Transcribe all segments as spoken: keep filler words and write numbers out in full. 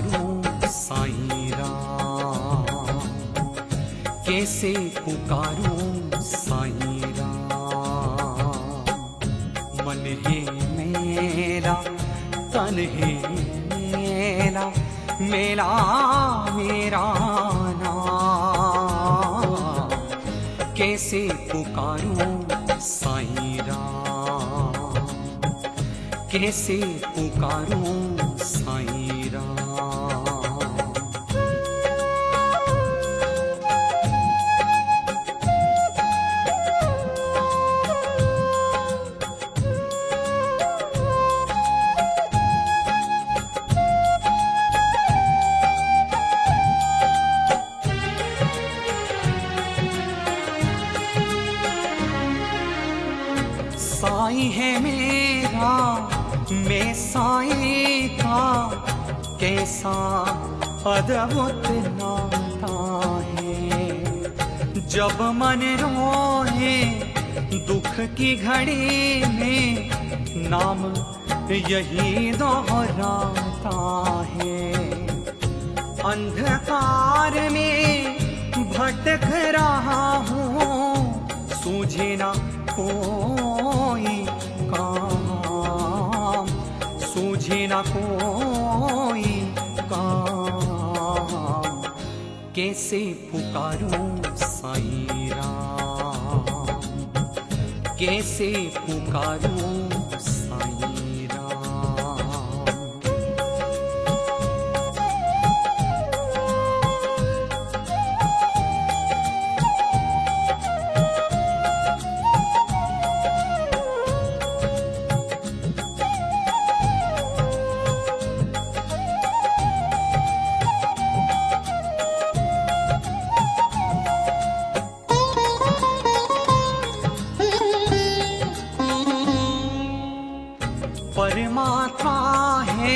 पुकारूं साईं राम, कैसे पुकारूं साईं राम। मन है मेरा तन है मेरा, मेला मेरा नाम, कैसे पुकारूं साईं राम, कैसे पुकारूं साईं राम। साईं है मेरा मैं साईं का, कैसा अद्भुत नाता है। जब मन रोए दुख की घड़ी में, नाम यही दोहराता है। अंधकार में भटक रहा हूँ, सूझे ना कोई काम, सूझे ना कोई काम, कैसे पुकारूं साईं राम, कैसे पुकारूं साईं राम। परमात्मा है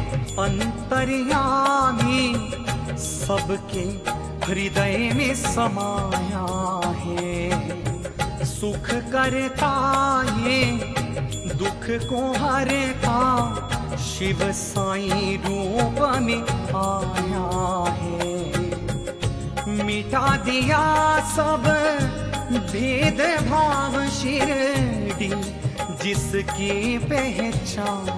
अंतर्यामी, सबके हृदय में समाया है। सुख करता ये दुख को हरता, शिव साईं रूप में आया है। मिटा दिया सब भेद भाव शिरडी, जिसकी पहचान,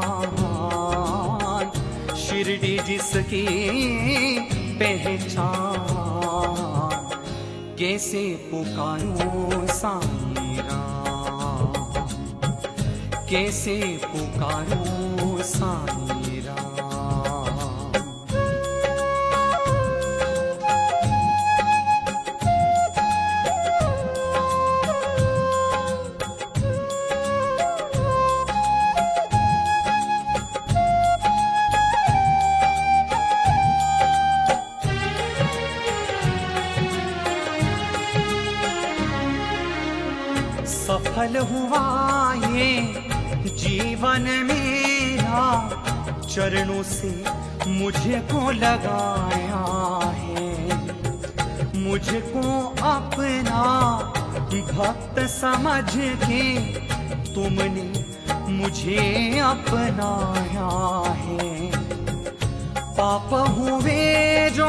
शिरडी जिसकी पहचान, कैसे पुकारूं साईं राम, कैसे पुकारूं साईं राम। सफल हुआ ये जीवन मेरा, चरणों से मुझे को लगाया है। मुझको अपना भक्त समझ के तुमने मुझे अपनाया है। पाप हुए जो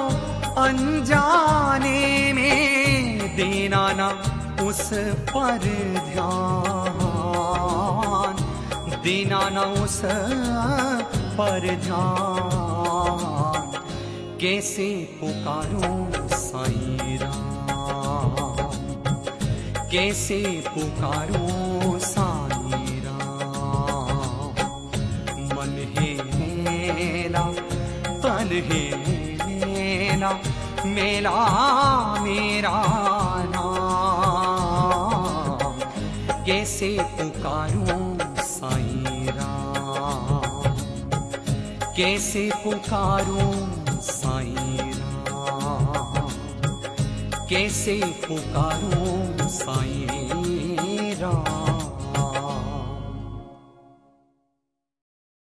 अनजाने में, देना ना उस पर ध्यान, देना न उस पर ध्यान, कैसे पुकारूं साईं राम, कैसे पुकारूं साईं राम। मन है मेरा तन है मेरा, मेला मेरा नाम, कैसे पुकारूं साईं राम, कैसे पुकारूं साईं राम, कैसे पुकारूं साईं राम।